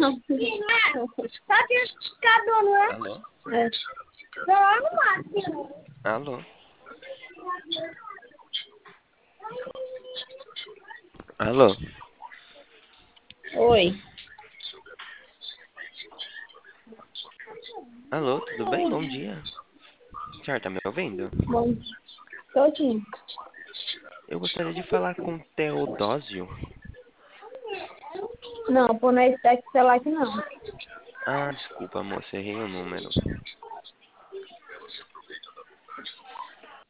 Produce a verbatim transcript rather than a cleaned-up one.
Só tinha escador, não é? Alô? É. Lá no máximo. Alô? Alô? Oi. Alô, tudo bem? Bom dia. A senhora tá me ouvindo? Bom, todinho. Eu gostaria de falar com Teodósio. Não, pô, não é esse celular aqui não. Ah, desculpa, moça, errei o número.